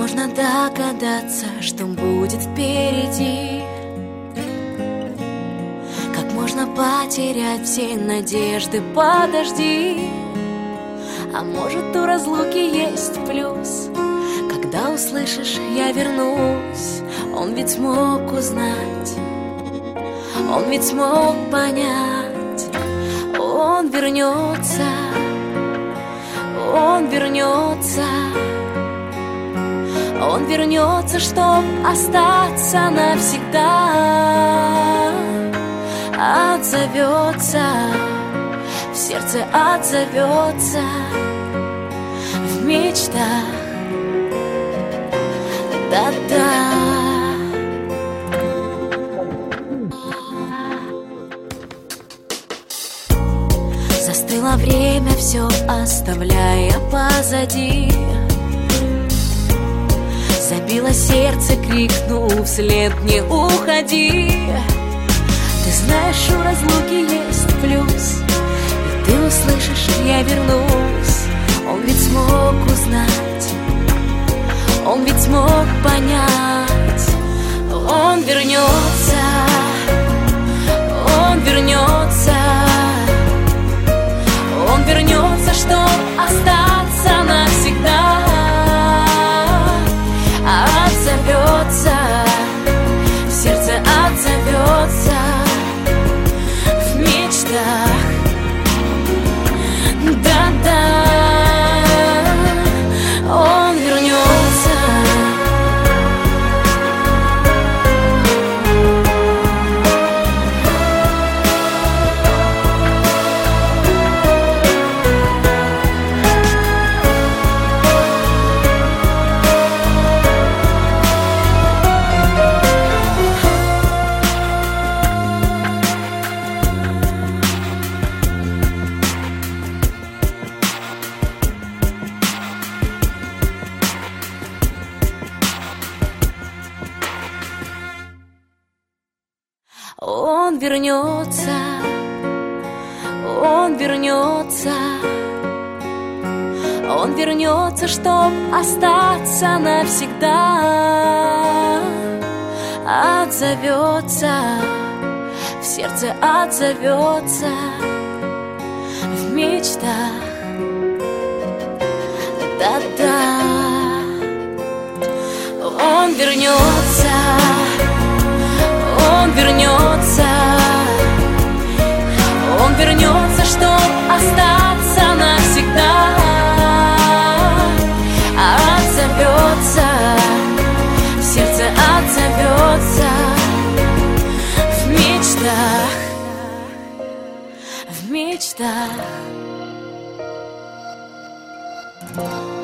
можно догадаться, что будет впереди? Как можно потерять все надежды? Подожди. А может, у разлуки есть плюс? Когда услышишь «я вернусь», он ведь смог узнать, он ведь смог понять. Он вернется, он вернется, он вернется, чтоб остаться навсегда. Отзовется, в сердце отзовется, в мечтах. Да-да. Застыло время, все оставляя позади. Забило сердце, крикнул вслед: не уходи. Ты знаешь, у разлуки есть плюс, и ты услышишь «я вернусь». Он ведь смог узнать, он ведь смог понять. Он вернется, он вернется, он вернется, чтоб остаться навсегда. Отзовется, в сердце отзовется, в мечтах. Да-да, он вернется. Он вернется, он вернется, он вернется, чтоб остаться навсегда. Отзовется, в сердце отзовется, в мечтах. Да-да, он вернется, он вернется, он вернется, чтоб остаться навсегда. Отзовется, в сердце отзовется, в мечтах, в мечтах.